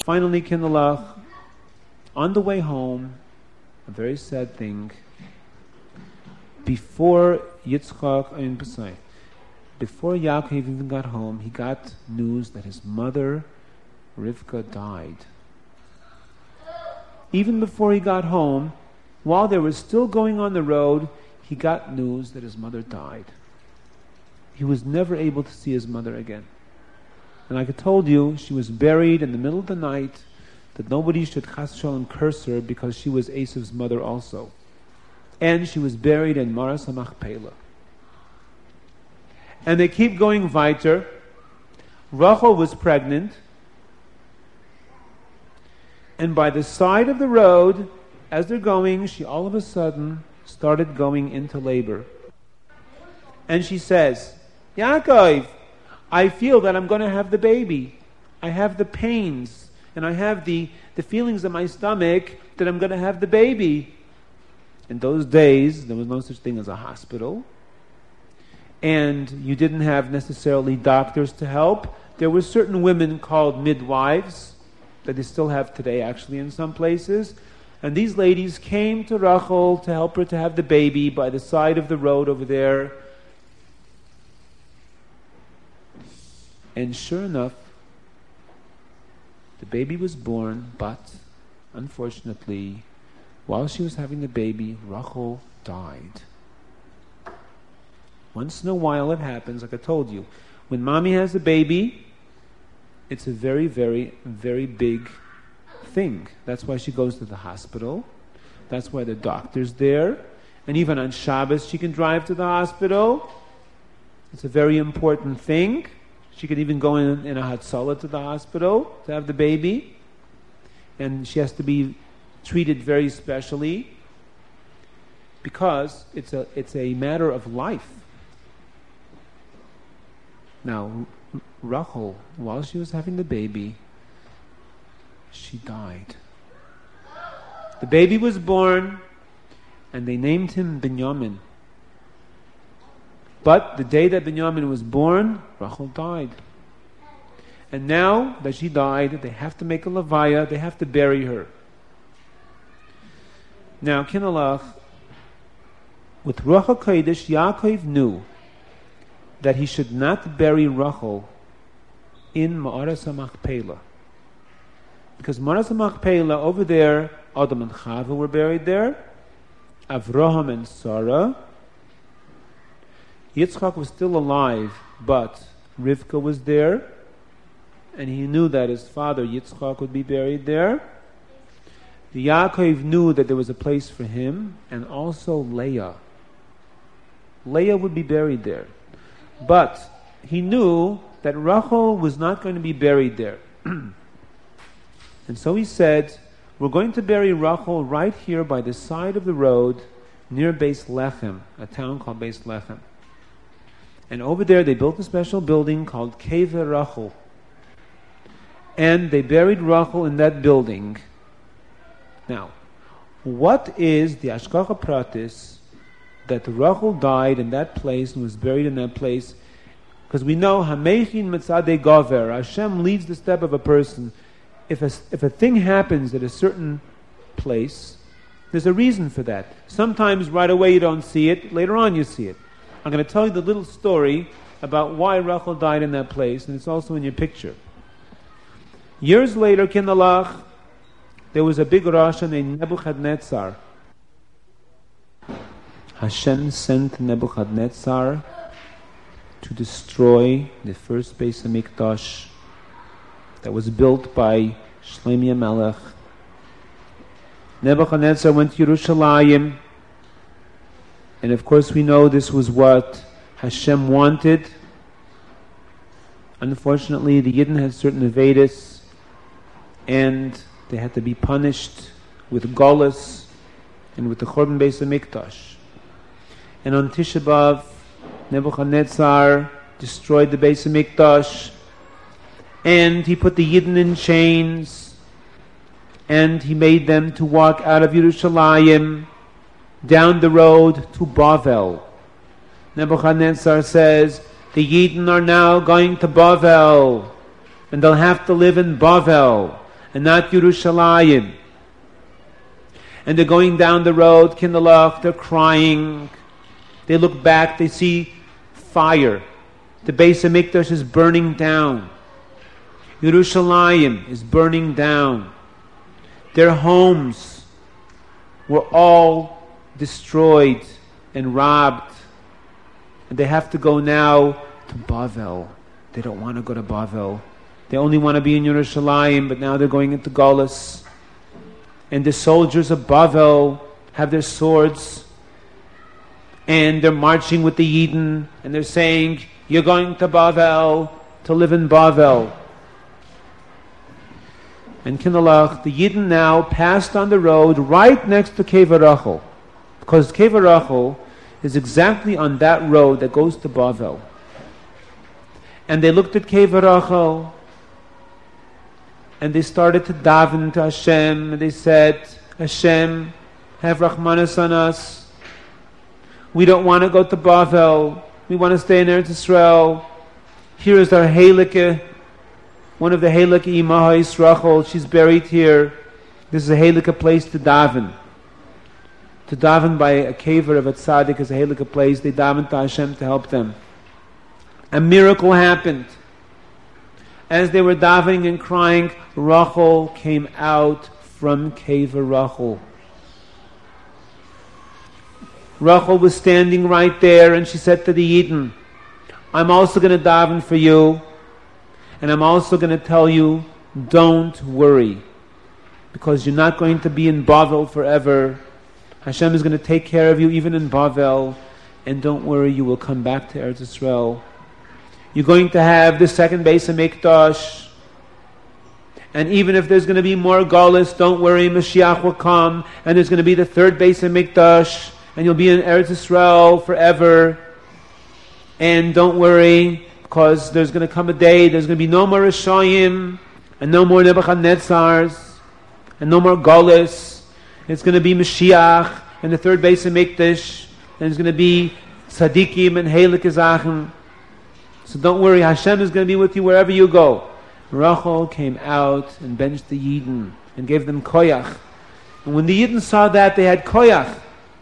Finally, Kinderlach, on the way home, a very sad thing, before Yaakov even got home, he got news that his mother, Rivka, died. Even before he got home, while they were still going on the road, he got news that his mother died. He was never able to see his mother again. And like I told you, she was buried in the middle of the night, that nobody should chas v'shalom curse her because she was Esav's mother also. And she was buried in Maras HaMachpelah. And they keep going weiter. Rachel was pregnant. And by the side of the road, as they're going, she all of a sudden started going into labor. And she says, Yaakov, I feel that I'm going to have the baby. I have the pains, and I have the feelings in my stomach that I'm going to have the baby. In those days, there was no such thing as a hospital. And you didn't have necessarily doctors to help. There were certain women called midwives, that they still have today actually in some places. And these ladies came to Rachel to help her to have the baby by the side of the road over there. And sure enough, the baby was born, but unfortunately, while she was having the baby, Rachel died. Once in a while it happens, like I told you. When mommy has a baby, it's a very, very, very big thing. That's why she goes to the hospital. That's why the doctor's there. And even on Shabbos she can drive to the hospital. It's a very important thing. She could even go in a Hatzalah to the hospital to have the baby. And she has to be treated very specially because it's a matter of life. Now, Rachel, while she was having the baby, she died. The baby was born, and they named him Binyamin. But the day that Binyamin was born, Rachel died. And now that she died, they have to make a levaya, they have to bury her. Now, Kinalach, with Ruach HaKodesh, Yaakov knew that he should not bury Rachel in Ma'aras HaMachpelah. Because Ma'aras HaMachpelah, over there, Adam and Chava were buried there, Avraham and Sarah. Yitzchak was still alive, but Rivka was there, and he knew that his father Yitzchak would be buried there. The Yaakov knew that there was a place for him, and also Leah. Leah would be buried there. But he knew that Rachel was not going to be buried there. And so he said, we're going to bury Rachel right here by the side of the road near Beis Lechem, a town called Beis Lechem. And over there they built a special building called Kever Rachel. And they buried Rachel in that building. Now, what is the Ashkacha Pratis that Rachel died in that place and was buried in that place? Because we know Hamechin Mitzadei Gover, Hashem leads the step of a person. If a thing happens at a certain place, there's a reason for that. Sometimes right away you don't see it, later on you see it. I'm going to tell you the little story about why Rachel died in that place, and it's also in your picture. Years later, Kinalach, there was a big Rasha named Nebuchadnezzar. Hashem sent Nebuchadnezzar to destroy the first Beis HaMikdash that was built by Shlomo Melech. Nebuchadnezzar went to Yerushalayim, and of course we know this was what Hashem wanted. Unfortunately, the Yidden had certain Avedas, and they had to be punished with Golus and with the Chorban Beis HaMikdash. And on Tisha B'Av, Nebuchadnezzar destroyed the Beis HaMikdash, and he put the Yidden in chains, and he made them to walk out of Yerushalayim down the road to Bavel. Nebuchadnezzar says, the Yidden are now going to Bavel, and they'll have to live in Bavel, and not Yerushalayim. And they're going down the road, Kindalach, they're crying. They look back, they see fire. The Beis HaMikdash is burning down. Yerushalayim is burning down. Their homes were all destroyed and robbed. And they have to go now to Bavel. They don't want to go to Bavel. They only want to be in Yerushalayim, but now they're going into Golus. And the soldiers of Bavel have their swords, and they're marching with the Yidden, and they're saying, you're going to Bavel, to live in Bavel. And Kindalach, the Yidden now passed on the road right next to Kever Rachel, because Kever Rachel is exactly on that road that goes to Bavel. And they looked at Kever Rachel, and they started to daven to Hashem, and they said, Hashem, have Rahmanas on us. We don't want to go to Bavel. We want to stay in Eretz Yisrael. Here is our Halakha, one of the Halakha Imahais Rachel. She's buried here. This is a Halakha place to daven. To daven by a kever of a tzaddik is a Halakha place. They daven to Hashem to help them. A miracle happened. As they were davening and crying, Rachel came out from Kever Rachel. Rachel was standing right there, and she said to the Yidden, I'm also going to daven for you, and I'm also going to tell you, don't worry, because you're not going to be in Bavel forever. Hashem is going to take care of you even in Bavel, and don't worry, you will come back to Eretz Yisrael. You're going to have the second Beis HaMikdash, and even if there's going to be more Golus, don't worry, Mashiach will come, and there's going to be the third Beis HaMikdash, and you'll be in Eretz Yisrael forever. And don't worry, because there's going to come a day, there's going to be no more Rishayim, and no more Nebuchadnezzars, and no more Golus. It's going to be Mashiach, and the third Beis HaMikdash, and it's going to be Tzadikim and Halakha Zachen. So don't worry, Hashem is going to be with you wherever you go. Rachel came out and benched the Yidden and gave them koyach. And when the Yidden saw that, they had koyach.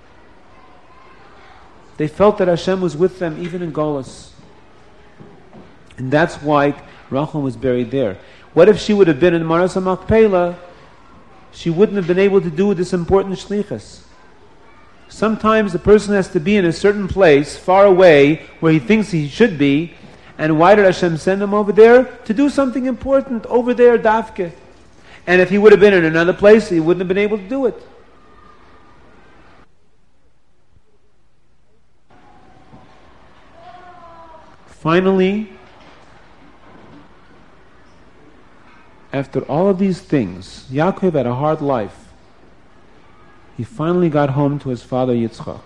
They felt that Hashem was with them even in Golus. And that's why Rachel was buried there. What if she would have been in Maras HaMachpelah? She wouldn't have been able to do this important shlichus. Sometimes the person has to be in a certain place, far away, where he thinks he should be. And why did Hashem send him over there? To do something important over there, dafke. And if he would have been in another place, he wouldn't have been able to do it. Finally, after all of these things, Yaakov had a hard life. He finally got home to his father Yitzchak.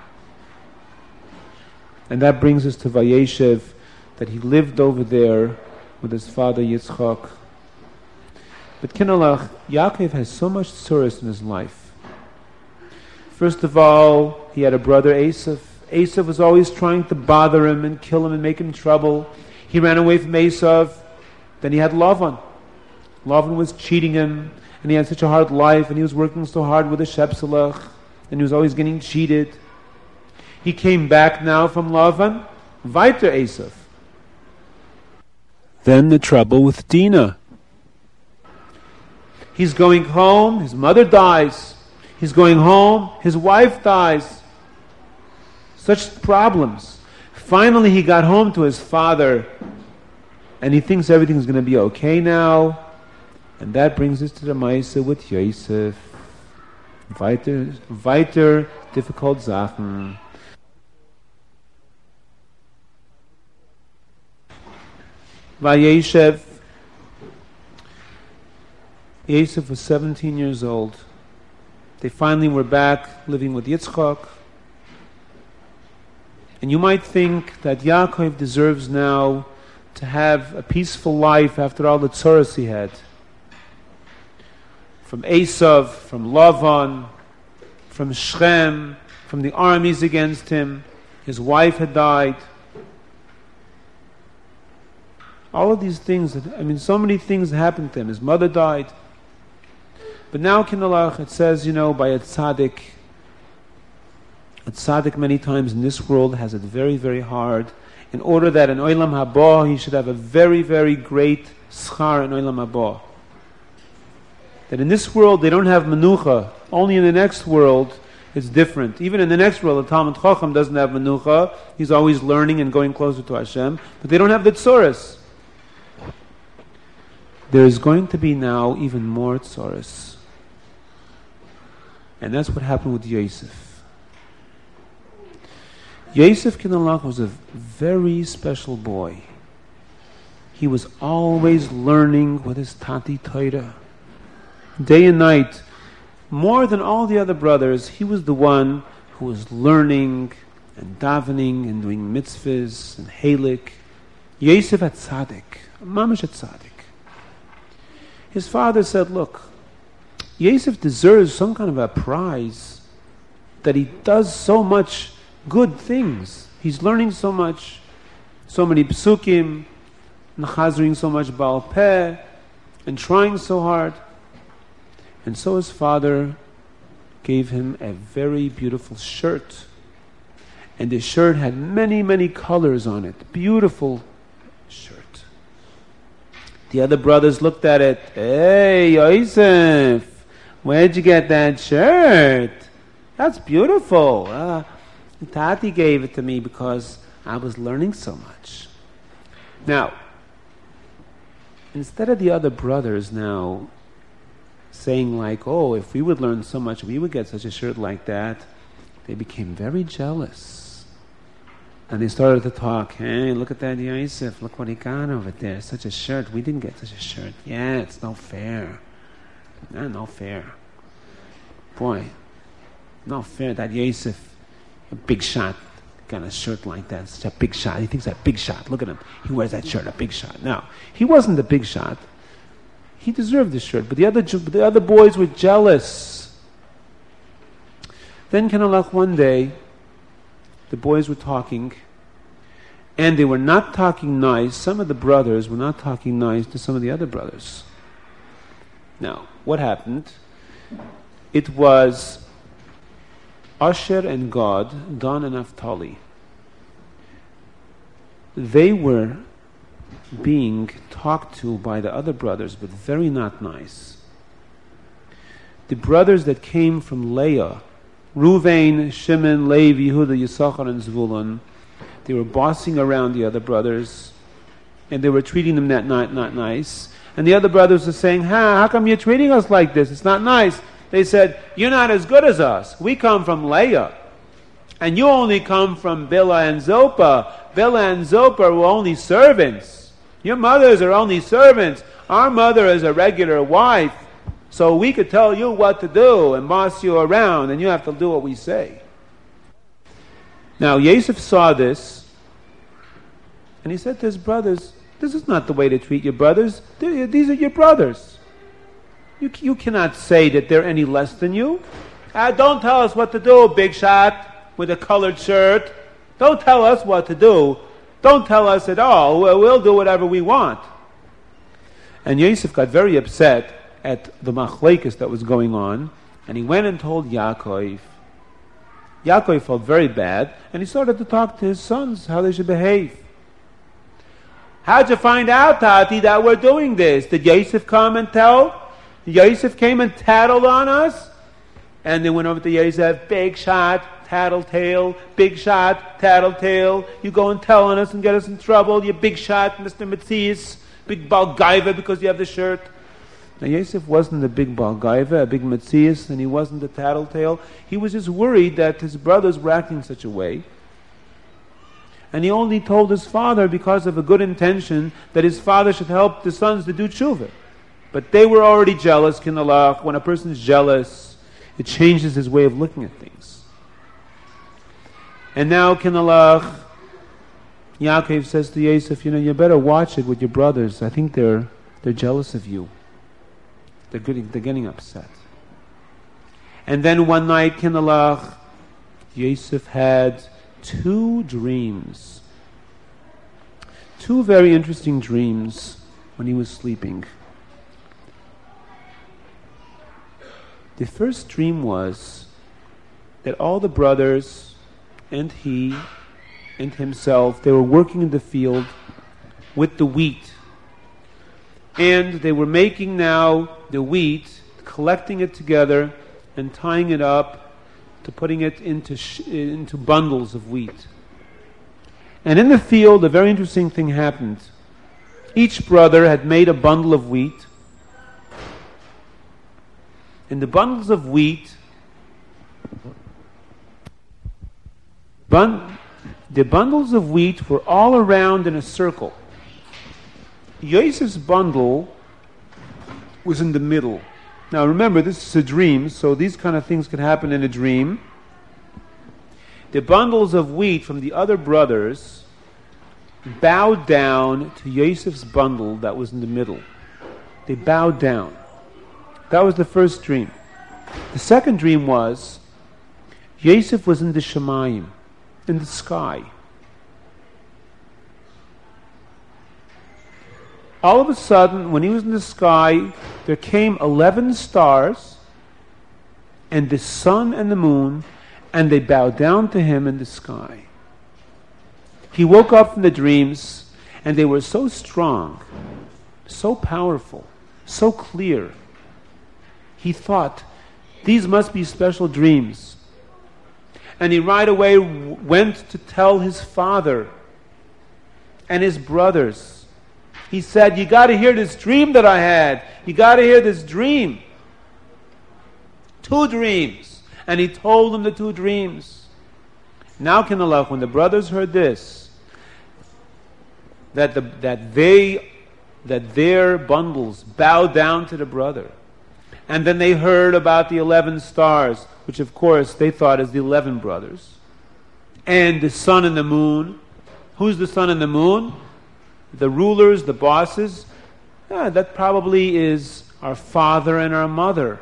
And that brings us to Vayeshev, that he lived over there with his father Yitzchak. But Kinalach, Yaakov has so much tzuras in his life. First of all, he had a brother Esav. Esav was always trying to bother him and kill him and make him trouble. He ran away from Esav. Then he had Lavan. Lavan was cheating him, and he had such a hard life, and he was working so hard with the Shepselach, and he was always getting cheated. He came back now from Lavan, weiter Esav. Then the trouble with Dinah. He's going home, his mother dies. He's going home, his wife dies. Such problems. Finally he got home to his father, and he thinks everything's going to be okay now. And that brings us to the Maisa with Yosef. Weiter difficult Sachen. Vayeshev. Yosef was 17 years old. They finally were back living with Yitzchak. And you might think that Yaakov deserves now to have a peaceful life after all the tzuras he had. From Esav, from Lavan, from Shechem, from the armies against him. His wife had died. All of these things, so many things happened to him. His mother died. But now, Kinalach, it says, by a tzaddik many times in this world has it very, very hard. In order that in Olam Haba, he should have a very, very great schar in Olam Haba. That in this world they don't have menucha. Only in the next world it's different. Even in the next world, the Talmud Chacham doesn't have menucha. He's always learning and going closer to Hashem. But they don't have the tzoros. There is going to be now even more tzoros. And that's what happened with Yosef. Yosef Kinalach was a very special boy. He was always learning with his Tati Torah. Day and night. More than all the other brothers, he was the one who was learning and davening and doing mitzvahs and halik. Yosef at tzaddik, mamash at tzaddik. His father said, look, Yosef deserves some kind of a prize that he does so much good things. He's learning so much, so many psukim, nachazering so much Baal Peh, and trying so hard. And so his father gave him a very beautiful shirt. And the shirt had many, many colors on it. Beautiful shirt. The other brothers looked at it. Hey, Yosef, where'd you get that shirt? That's beautiful. Tati gave it to me because I was learning so much. Now, instead of the other brothers now saying like, oh, if we would learn so much, we would get such a shirt like that, they became very jealous. And they started to talk, hey, look at that Yosef, look what he got over there, such a shirt, we didn't get such a shirt. Yeah, it's no fair. No fair. Boy, no fair, that Yosef, a big shot, got a shirt like that, such a big shot. He thinks that big shot. Look at him. He wears that shirt, a big shot. Now, he wasn't a big shot. He deserved the shirt, but the other boys were jealous. Then Kinalach, one day, the boys were talking, and they were not talking nice. Some of the brothers were not talking nice to some of the other brothers. Now, what happened? It was Asher and God, Dan and Naphtali. They were being talked to by the other brothers, but very not nice. The brothers that came from Leah, Ruvain, Shimon, Levi, Yehuda, Yisachar, and Zvulun, they were bossing around the other brothers, and they were treating them not nice. And the other brothers were saying, how come you're treating us like this? It's not nice. They said, you're not as good as us. We come from Leah. And you only come from Bilhah and Zilpah. Bilhah and Zilpah were only servants. Your mothers are only servants. Our mother is a regular wife. So we could tell you what to do and boss you around, and you have to do what we say. Now, Yosef saw this, and he said to his brothers, this is not the way to treat your brothers. These are your brothers. You cannot say that they're any less than you. Don't tell us what to do, big shot with a colored shirt. Don't tell us what to do. Don't tell us at all. We'll do whatever we want. And Yosef got very upset at the machlekes that was going on, and he went and told Yaakov. Yaakov felt very bad, and he started to talk to his sons how they should behave. How'd you find out, Tati, that we're doing this? Did Yosef come and tell? Yosef came and tattled on us, and they went over to Yosef, big shot, tattletale, big shot, tattletale. You go and tell on us and get us in trouble, you big shot, Mr. Matthias, big Balgaiva because you have the shirt. Now Yosef wasn't a big Balgaiva, a big Matthias, and he wasn't a tattletale. He was just worried that his brothers were acting such a way. And he only told his father because of a good intention that his father should help the sons to do tshuva. But they were already jealous, Kinalach. When a person's jealous, it changes his way of looking at things. And now, Kinalach, Yaakov says to Yosef, you better watch it with your brothers. I think they're jealous of you. They're getting upset. And then one night, Kinalach, Yosef had 2 dreams. 2 very interesting dreams when he was sleeping. The first dream was that all the brothers and he and himself, they were working in the field with the wheat. And they were making now the wheat, collecting it together and tying it up to putting it into bundles of wheat. And in the field, a very interesting thing happened. Each brother had made a bundle of wheat. And the bundles of wheat, the bundles of wheat were all around in a circle. Yosef's bundle was in the middle. Now remember, this is a dream, so these kind of things can happen in a dream. The bundles of wheat from the other brothers bowed down to Yosef's bundle that was in the middle. They bowed down. That was the first dream. The second dream was Yosef was in the Shemayim, in the sky. All of a sudden, when he was in the sky, there came 11 stars and the sun and the moon, and they bowed down to him in the sky. He woke up from the dreams, and they were so strong, so powerful, so clear. He thought, these must be special dreams. And he right away went to tell his father and his brothers. He said, you got to hear this dream that I had. You got to hear this dream. 2 dreams. And he told them the 2 dreams. Now, Kinalach, when the brothers heard this, that their bundles bowed down to the brother, and then they heard about the 11 stars, which of course they thought is the 11 brothers, and the sun and the moon. Who's the sun and the moon? The rulers, the bosses. That probably is our father and our mother.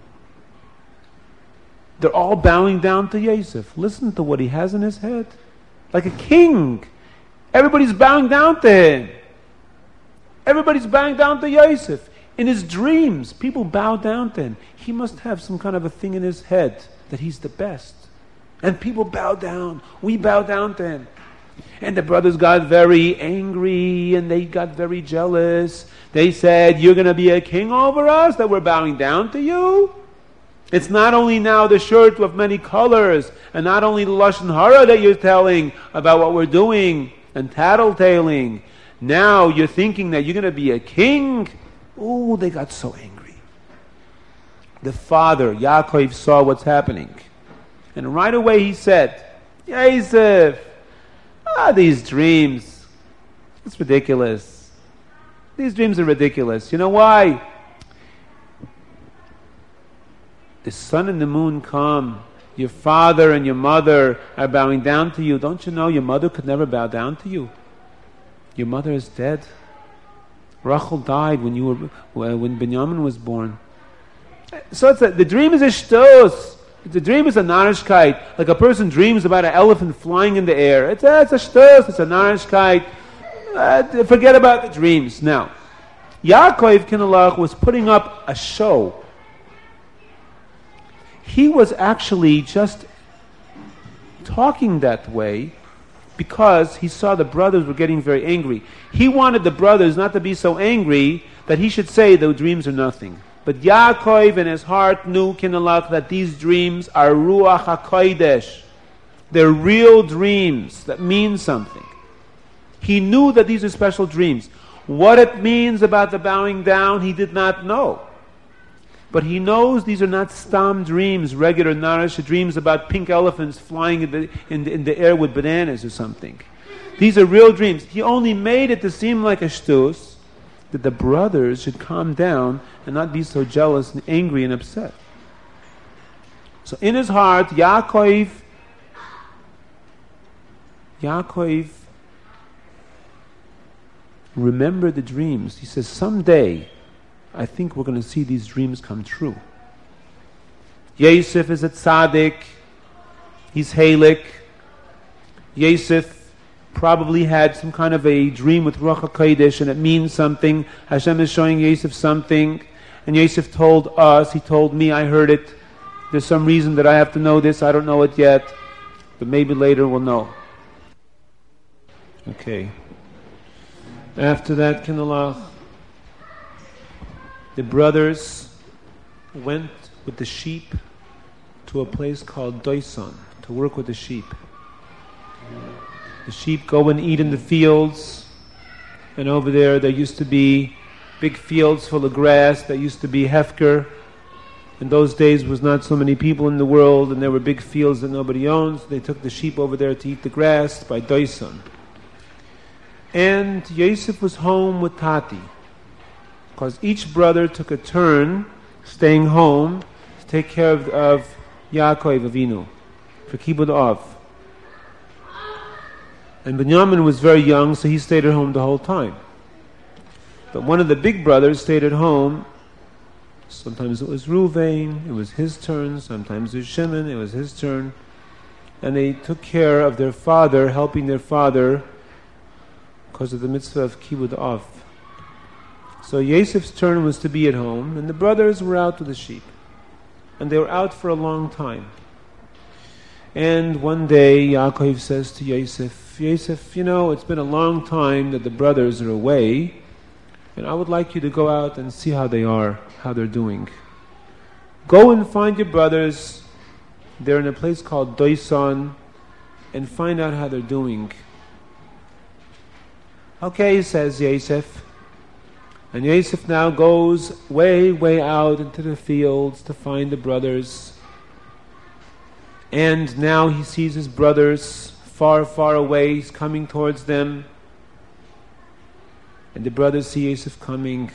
They're all bowing down to Yosef. Listen to what he has in his head. Like a king. Everybody's bowing down to him. Everybody's bowing down to Yosef. In his dreams, people bow down to him. He must have some kind of a thing in his head that he's the best. And people bow down. We bow down to him. And the brothers got very angry and they got very jealous. They said, you're going to be a king over us, that we're bowing down to you? It's not only now the shirt of many colors, and not only the Lashon Hara that you're telling about what we're doing and tattletaling. Now you're thinking that you're going to be a king? Oh, they got so angry. The father, Yaakov, saw what's happening. And right away he said, Yosef, these dreams, it's ridiculous. These dreams are ridiculous. You know why? The sun and the moon come. Your father and your mother are bowing down to you. Don't you know your mother could never bow down to you? Your mother is dead. Rachel died when Binyamin was born. So the dream is a shtos. The dream is a narishkeit. Like a person dreams about an elephant flying in the air. It's a shtos. It's a narishkeit. Forget about the dreams. Now, Yaakov Kinalach was putting up a show. He was actually just talking that way because he saw the brothers were getting very angry. He wanted the brothers not to be so angry that he should say the dreams are nothing. But Yaakov in his heart knew, Kinalach, that these dreams are Ruach HaKodesh. They're real dreams that mean something. He knew that these are special dreams. What it means about the bowing down, he did not know. But he knows these are not stam dreams, regular narish dreams about pink elephants flying in the air with bananas or something. These are real dreams. He only made it to seem like a shtus, that the brothers should calm down and not be so jealous and angry and upset. So in his heart, Yaakov remembered the dreams. He says, someday I think we're going to see these dreams come true. Yosef is a tzaddik. He's Halik. Yosef probably had some kind of a dream with Ruach HaKodesh, and it means something. Hashem is showing Yosef something. And Yosef told us, he told me, I heard it. There's some reason that I have to know this. I don't know it yet, but maybe later we'll know. Okay. After that, Kinalach, the brothers went with the sheep to a place called Doisan to work with the sheep. The sheep go and eat in the fields, and over there used to be big fields full of grass. That used to be Hefker. In those days was not so many people in the world, and there were big fields that nobody owns. They took the sheep over there to eat the grass by Doisan. And Yosef was home with Tati, because each brother took a turn staying home to take care of Yaakov Avinu for Kibud Av. And Binyamin was very young, so he stayed at home the whole time. But one of the big brothers stayed at home. Sometimes it was Ruvain, it was his turn. Sometimes it was Shimon, it was his turn. And they took care of their father, helping their father because of the mitzvah of Kibud Av. So Yosef's turn was to be at home, and the brothers were out with the sheep. And they were out for a long time. And one day Yaakov says to Yosef, Yosef, it's been a long time that the brothers are away, and I would like you to go out and see how they are, how they're doing. Go and find your brothers. They're in a place called Doisan, and find out how they're doing. Okay, says Yosef. And Yosef now goes way, way out into the fields to find the brothers. And now he sees his brothers far, far away. He's coming towards them. And the brothers see Yosef coming.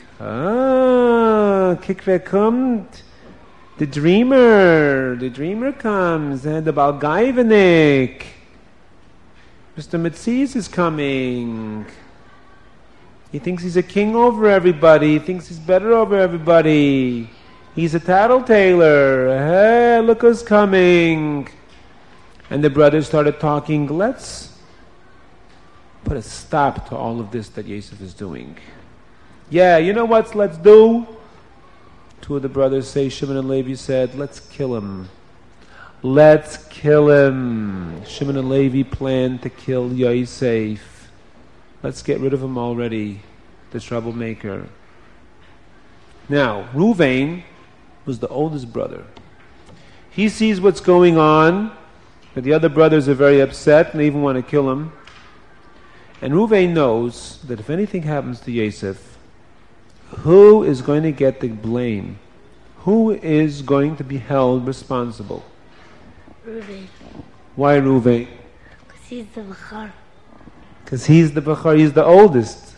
Kikve kommt. The dreamer comes. And the Balgaivenik. Mr. Metzies is coming. He thinks he's a king over everybody. He thinks he's better over everybody. He's a tattletailer. Hey, look who's coming. And the brothers started talking. Let's put a stop to all of this that Yosef is doing. Yeah, you know what let's do? Two of the brothers say, Shimon and Levi said, let's kill him. Let's kill him. Shimon and Levi planned to kill Yosef. Let's get rid of him already, the troublemaker. Now, Ruvain was the oldest brother. He sees what's going on, but the other brothers are very upset and they even want to kill him. And Ruvain knows that if anything happens to Yosef, who is going to get the blame? Who is going to be held responsible? Ruvain. Why Ruvain? Because he's the Bachar. Because he's the Bachar, he's the oldest.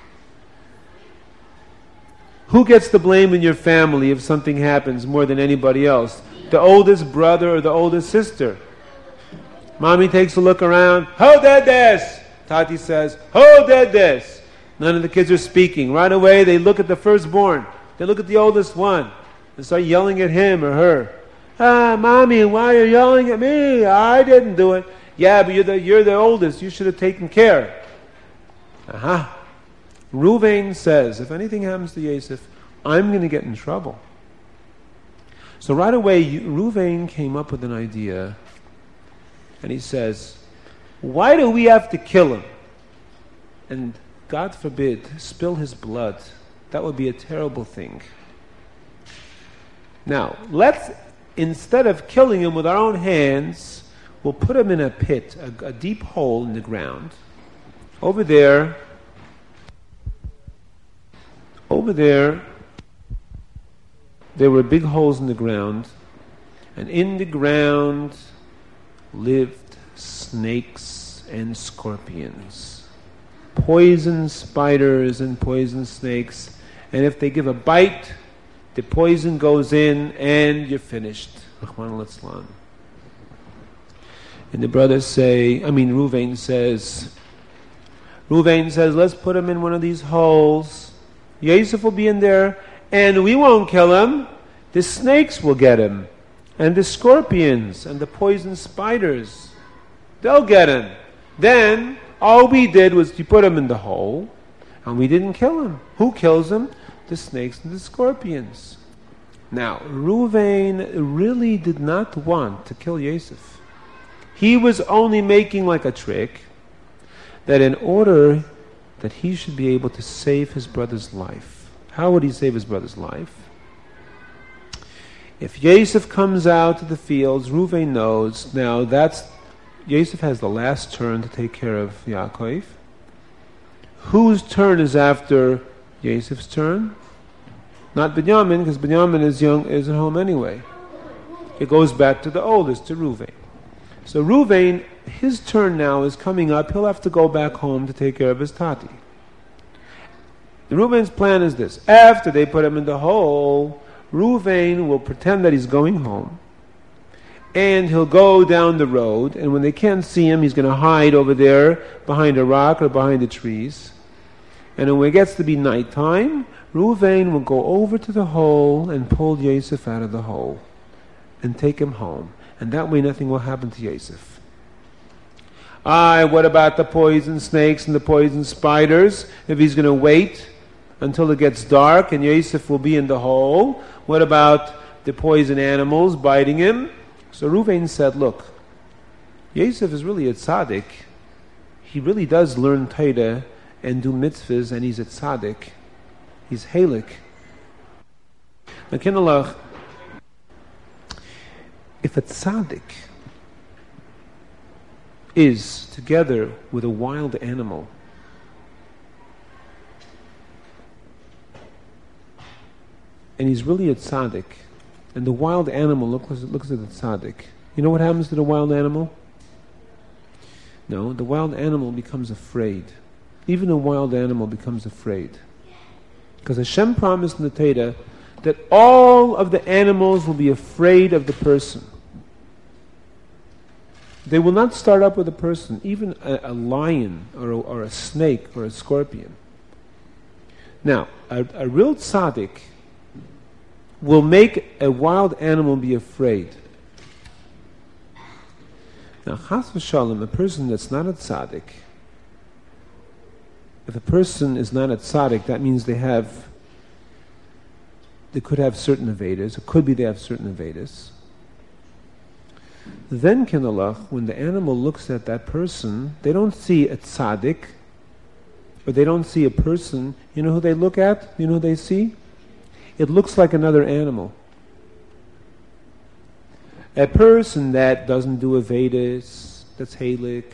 Who gets the blame in your family if something happens more than anybody else? The oldest brother or the oldest sister? Mommy takes a look around. Who did this? Tati says, who did this? None of the kids are speaking. Right away they look at the firstborn. They look at the oldest one and start yelling at him or her. Mommy, why are you yelling at me? I didn't do it. Yeah, but you're the oldest. You should have taken care. Ruvain says, if anything happens to Yosef, I'm going to get in trouble. So right away, Ruvain came up with an idea, and he says, why do we have to kill him? And God forbid, spill his blood. That would be a terrible thing. Now, let's, instead of killing him with our own hands, we'll put him in a pit, a deep hole in the ground. Over there, there were big holes in the ground, and in the ground lived snakes and scorpions, poison spiders and poison snakes, and if they give a bite, the poison goes in and you're finished. Rahman al-Islam. And the brothers say, Ruvain says, let's put him in one of these holes. Yosef will be in there, and we won't kill him. The snakes will get him, and the scorpions, and the poison spiders. They'll get him. Then, all we did was to put him in the hole, and we didn't kill him. Who kills him? the snakes and the scorpions. Now, Reuven really did not want to kill Yosef. He was only making like a trick that in order that he should be able to save his brother's life. How would he save his brother's life? If Yosef comes out to the fields, Reuven knows now Yosef has the last turn to take care of Yaakov. Whose turn is after Yosef's turn? Not Binyamin, because Binyamin is at home anyway. It goes back to the oldest, to Reuven. So Reuven, his turn now is coming up. He'll have to go back home to take care of his tati. Reuven's plan is this. After they put him in the hole, Reuven will pretend that he's going home. And he'll go down the road, and when they can't see him, he's going to hide over there behind a rock or behind the trees. And when it gets to be nighttime, Reuven will go over to the hole and pull Yosef out of the hole and take him home. And that way nothing will happen to Yosef. What about the poison snakes and the poison spiders? If he's going to wait until it gets dark and Yosef will be in the hole, what about the poison animals biting him? So Reuven said, look, Yosef is really a tzaddik. He really does learn Torah and do mitzvahs, and he's a tzaddik. He's halik. Now, Kinalach, if a tzaddik is together with a wild animal, and he's really a tzaddik, and the wild animal looks at the tzaddik, you know what happens to the wild animal? No, the wild animal becomes afraid. Even a wild animal becomes afraid. Because Hashem promised in the Torah that all of the animals will be afraid of the person. They will not start up with a person, even a lion or a snake or a scorpion. Now, a real tzaddik will make a wild animal be afraid. Now, chas v'shalom, a person that's not a tzaddik, if a person is not a tzaddik, that means they could have certain avedas. It could be they have certain avedas. Then, Kinalach, when the animal looks at that person, they don't see a tzaddik, or they don't see a person. You know who they look at? You know who they see? It looks like another animal. A person that doesn't do avedas, that's halik.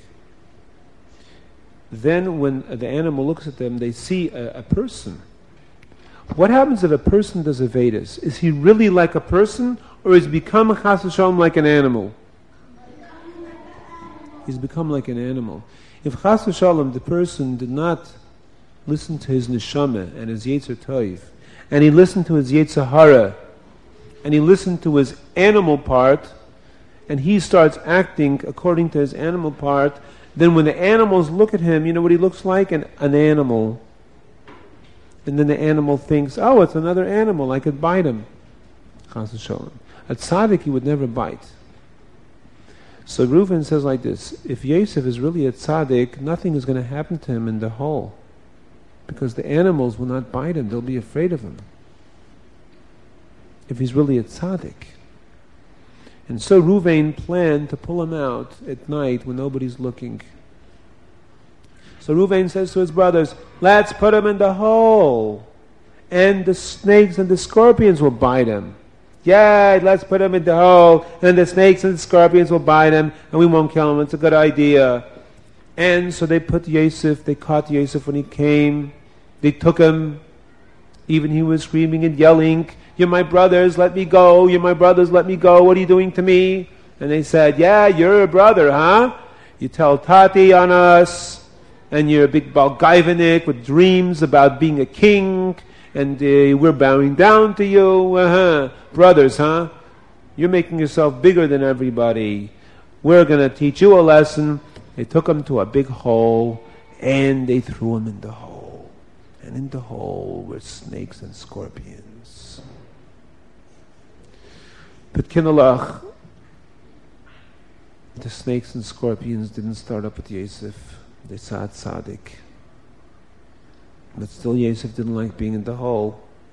Then when the animal looks at them, they see a person. What happens if a person does avedas? Is he really like a person, or has he become chas v'shalom like an animal? He's become like an animal. If chas v'shalom, the person did not listen to his neshama and his yetzer tov, and he listened to his yetzer hara, and he listened to his animal part, and he starts acting according to his animal part, then when the animals look at him, you know what he looks like? An animal. And then the animal thinks, oh, it's another animal, I could bite him. Chas v'shalom. A tzaddik he would never bite. So Reuven says like this, if Yosef is really a tzaddik, nothing is going to happen to him in the hole. Because the animals will not bite him, they'll be afraid of him. If he's really a tzaddik. And so Reuven planned to pull him out at night when nobody's looking. So Reuven says to his brothers, let's put him in the hole, and the snakes and the scorpions will bite him. Yeah, let's put him in the hole, and the snakes and the scorpions will bite him, and we won't kill him. It's a good idea. And so they caught Yosef when he came. They took him. Even he was screaming and yelling, you're my brothers, let me go. You're my brothers, let me go. What are you doing to me? And they said, yeah, you're a brother, huh? You tell Tati on us, and you're a big Balgaivanik with dreams about being a king, and we're bowing down to you. Brothers, huh? You're making yourself bigger than everybody. We're going to teach you a lesson. They took him to a big hole, and they threw him in the hole. And in the hole were snakes and scorpions. But Kinalach, the snakes and scorpions didn't start up with Yosef. They saw tzaddik. But still Yosef didn't like being in the hole.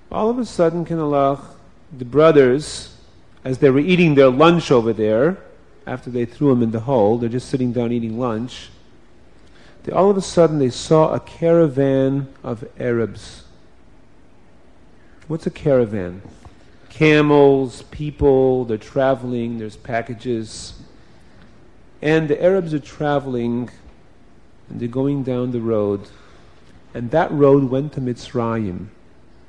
All of a sudden, Kinalach, the brothers, as they were eating their lunch over there, after they threw him in the hole, they're just sitting down eating lunch, all of a sudden they saw a caravan of Arabs. What's a caravan? Camels, people, they're traveling, there's packages. And the Arabs are traveling, and they're going down the road. And that road went to Mitzrayim.